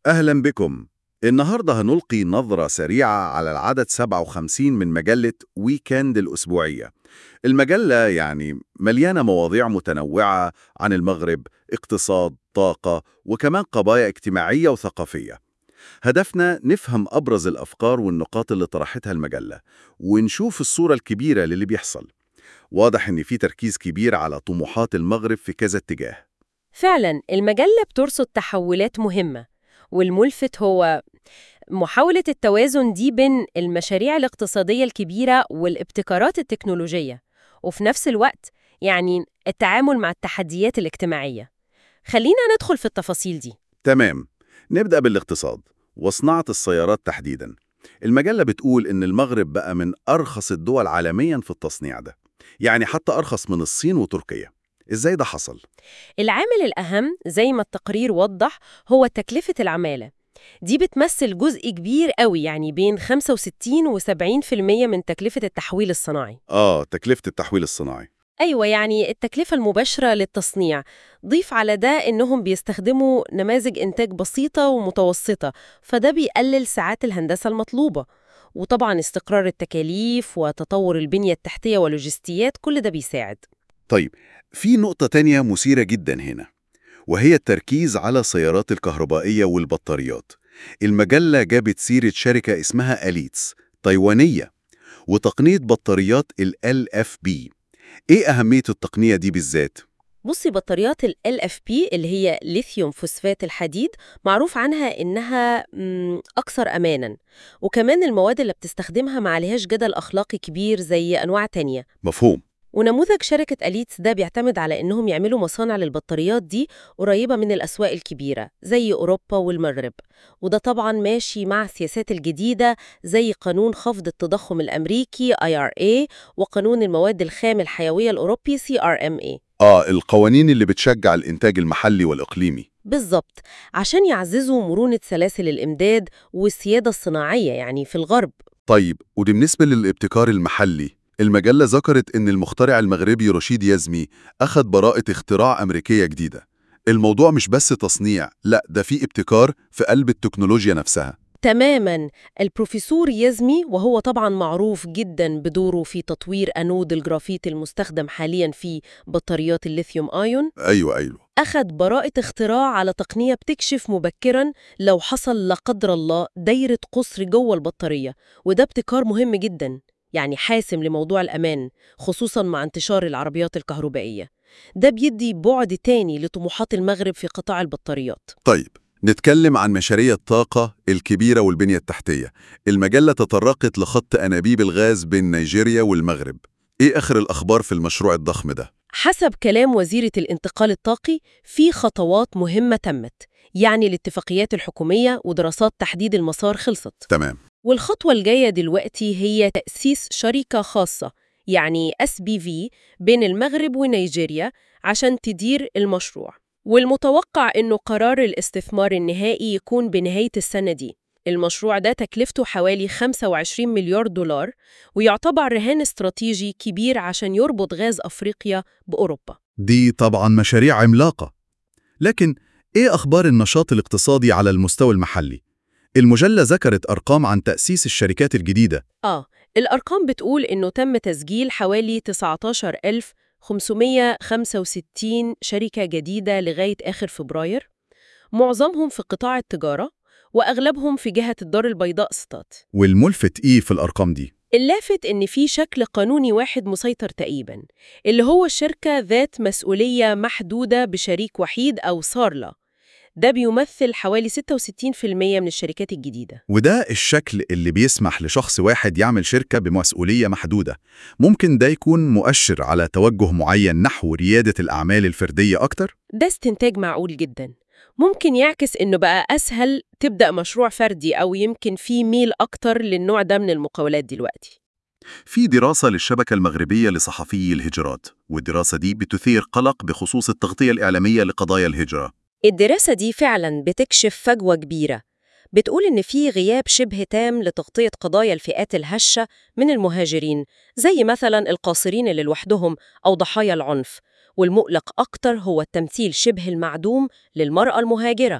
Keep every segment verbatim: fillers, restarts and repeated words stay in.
أهلا بكم. النهاردة هنلقي نظرة سريعة على العدد سبعة وخمسين من مجلة ويكند الأسبوعية. المجلة يعني مليانة مواضيع متنوعة عن المغرب، اقتصاد، طاقة، وكمان قضايا اجتماعية وثقافية. هدفنا نفهم أبرز الأفكار والنقاط اللي طرحتها المجلة، ونشوف الصورة الكبيرة للي بيحصل. واضح إن في تركيز كبير على طموحات المغرب في كذا اتجاه. فعلا المجلة بترصد تحولات مهمة، والملفت هو محاولة التوازن دي بين المشاريع الاقتصادية الكبيرة والابتكارات التكنولوجية، وفي نفس الوقت يعني التعامل مع التحديات الاجتماعية. خلينا ندخل في التفاصيل دي. تمام، نبدأ بالاقتصاد وصناعة السيارات تحديداً. المجلة بتقول إن المغرب بقى من أرخص الدول عالمياً في التصنيع ده، يعني حتى أرخص من الصين وتركيا. إزاي ده حصل؟ العامل الأهم زي ما التقرير وضح هو تكلفة العمالة. دي بتمثل جزء كبير قوي، يعني بين خمسة وستين و سبعين في المية من تكلفة التحويل الصناعي. آه، تكلفة التحويل الصناعي. أيوة، يعني التكلفة المباشرة للتصنيع. ضيف على ده إنهم بيستخدموا نماذج إنتاج بسيطة ومتوسطة، فده بيقلل ساعات الهندسة المطلوبة. وطبعا استقرار التكاليف وتطور البنية التحتية واللوجستيات، كل ده بيساعد. طيب، في نقطة تانية مثيرة جداً هنا، وهي التركيز على السيارات الكهربائية والبطاريات. المجلة جابت سيرة شركة اسمها أليتس، تايوانية، وتقنية بطاريات ال إل إف بي. إيه أهمية التقنية دي بالذات؟ بصي، بطاريات ال إل إف بي اللي هي ليثيوم فوسفات الحديد معروف عنها إنها مم، أكثر أماناً، وكمان المواد اللي بتستخدمها ما عليهاش جدل أخلاقي كبير زي أنواع تانية. مفهوم. ونموذج شركة أليتس ده بيعتمد على إنهم يعملوا مصانع للبطاريات دي قريبة من الأسواق الكبيرة زي أوروبا والمغرب، وده طبعاً ماشي مع السياسات الجديدة زي قانون خفض التضخم الأمريكي آي آر إيه وقانون المواد الخام الحيوية الأوروبي سي آر إم إيه. آه، القوانين اللي بتشجع الإنتاج المحلي والإقليمي. بالظبط، عشان يعززوا مرونة سلاسل الإمداد والسيادة الصناعية يعني في الغرب. طيب، ودي بالنسبة للابتكار المحلي، المجلة ذكرت إن المخترع المغربي رشيد يزمي أخذ براءة اختراع أمريكية جديدة. الموضوع مش بس تصنيع، لا ده في ابتكار في قلب التكنولوجيا نفسها. تماماً. البروفيسور يزمي، وهو طبعاً معروف جداً بدوره في تطوير أنود الجرافيت المستخدم حالياً في بطاريات الليثيوم آيون، أيوة أيوة. أخذ براءة اختراع على تقنية بتكشف مبكراً لو حصل لا قدر الله دايرة قصر جوه البطارية. وده ابتكار مهم جداً، يعني حاسم لموضوع الأمان، خصوصاً مع انتشار العربيات الكهربائية. ده بيدي بعد تاني لطموحات المغرب في قطاع البطاريات. طيب، نتكلم عن مشاريع الطاقة الكبيرة والبنية التحتية. المجلة تطرقت لخط أنابيب الغاز بين نيجيريا والمغرب. إيه آخر الأخبار في المشروع الضخم ده؟ حسب كلام وزيرة الانتقال الطاقي، في خطوات مهمة تمت، يعني الاتفاقيات الحكومية ودراسات تحديد المسار خلصت. تمام. والخطوة الجاية دلوقتي هي تأسيس شركة خاصة، يعني إس بي في، بين المغرب ونيجيريا عشان تدير المشروع. والمتوقع إنه قرار الاستثمار النهائي يكون بنهاية السنة دي. المشروع ده تكلفته حوالي خمسة وعشرين مليار دولار، ويعتبر رهان استراتيجي كبير عشان يربط غاز أفريقيا بأوروبا. دي طبعا مشاريع عملاقة، لكن إيه أخبار النشاط الاقتصادي على المستوى المحلي؟ المجلة ذكرت أرقام عن تأسيس الشركات الجديدة. آه، الأرقام بتقول إنه تم تسجيل حوالي تسعة عشر ألف وخمسمائة وخمسة وستين شركة جديدة لغاية آخر فبراير، معظمهم في قطاع التجارة وأغلبهم في جهة الدار البيضاء ستات. والملفت إيه في الأرقام دي؟ اللافت إن في شكل قانوني واحد مسيطر تقريباً، اللي هو شركة ذات مسؤولية محدودة بشريك وحيد أو صارلة. ده بيمثل حوالي ستة وستين في المية من الشركات الجديدة. وده الشكل اللي بيسمح لشخص واحد يعمل شركة بمسؤولية محدودة. ممكن ده يكون مؤشر على توجه معين نحو ريادة الأعمال الفردية أكتر؟ ده استنتاج معقول جداً. ممكن يعكس إنه بقى أسهل تبدأ مشروع فردي، أو يمكن في ميل أكتر للنوع ده من المقاولات دلوقتي. في دراسة للشبكة المغربية لصحفيي الهجرات، والدراسة دي بتثير قلق بخصوص التغطية الإعلامية لقضايا الهجرة. الدراسة دي فعلاً بتكشف فجوة كبيرة. بتقول إن في غياب شبه تام لتغطية قضايا الفئات الهشة من المهاجرين، زي مثلاً القاصرين اللي لوحدهم أو ضحايا العنف. والمقلق أكتر هو التمثيل شبه المعدوم للمرأة المهاجرة،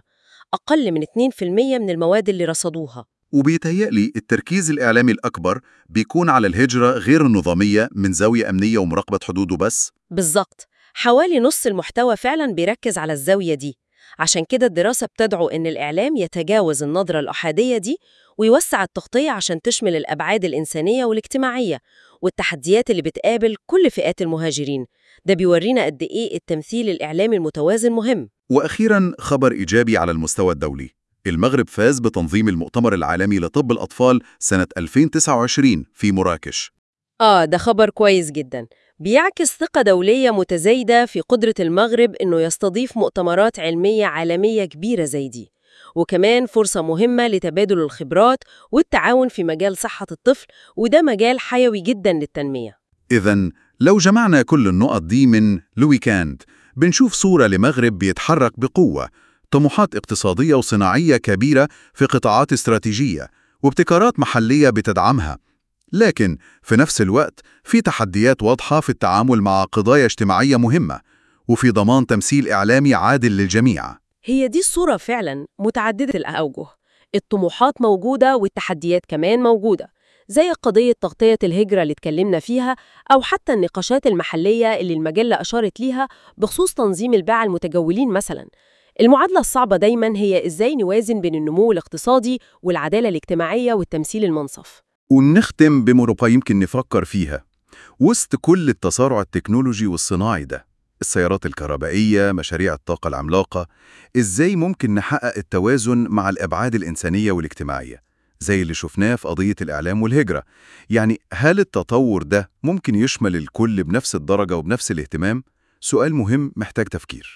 أقل من اتنين في المية من المواد اللي رصدوها. وبيتهيألي التركيز الإعلامي الأكبر بيكون على الهجرة غير النظامية من زاوية أمنية ومراقبة حدوده بس. بالظبط، حوالي نص المحتوى فعلا بيركز على الزاوية دي. عشان كده الدراسة بتدعو إن الإعلام يتجاوز النظرة الأحادية دي ويوسع التغطية عشان تشمل الأبعاد الإنسانية والاجتماعية والتحديات اللي بتقابل كل فئات المهاجرين. ده بيورينا قد إيه التمثيل الإعلامي المتوازن مهم. وأخيراً خبر إيجابي على المستوى الدولي. المغرب فاز بتنظيم المؤتمر العالمي لطب الأطفال سنة ألفين وتسعة وعشرين في مراكش. آه، ده خبر كويس جدا، بيعكس ثقة دولية متزايدة في قدرة المغرب إنه يستضيف مؤتمرات علمية عالمية كبيرة زي دي، وكمان فرصة مهمة لتبادل الخبرات والتعاون في مجال صحة الطفل، وده مجال حيوي جدا للتنمية. إذن لو جمعنا كل النقط دي من لويكاند بنشوف صورة لمغرب بيتحرك بقوة، طموحات اقتصادية وصناعية كبيرة في قطاعات استراتيجية وابتكارات محلية بتدعمها، لكن في نفس الوقت في تحديات واضحة في التعامل مع قضايا اجتماعية مهمة وفي ضمان تمثيل إعلامي عادل للجميع. هي دي الصورة فعلا متعددة الأوجه، الطموحات موجودة والتحديات كمان موجودة، زي قضية تغطية الهجرة اللي اتكلمنا فيها، أو حتى النقاشات المحلية اللي المجلة أشارت ليها بخصوص تنظيم الباعة المتجولين مثلا. المعادلة الصعبة دايما هي إزاي نوازن بين النمو الاقتصادي والعدالة الاجتماعية والتمثيل المنصف. ونختم بمربع يمكن نفكر فيها وسط كل التسارع التكنولوجي والصناعي ده، السيارات الكهربائية، مشاريع الطاقة العملاقة، إزاي ممكن نحقق التوازن مع الأبعاد الإنسانية والاجتماعية زي اللي شفناه في قضية الإعلام والهجرة؟ يعني هل التطور ده ممكن يشمل الكل بنفس الدرجة وبنفس الاهتمام؟ سؤال مهم محتاج تفكير.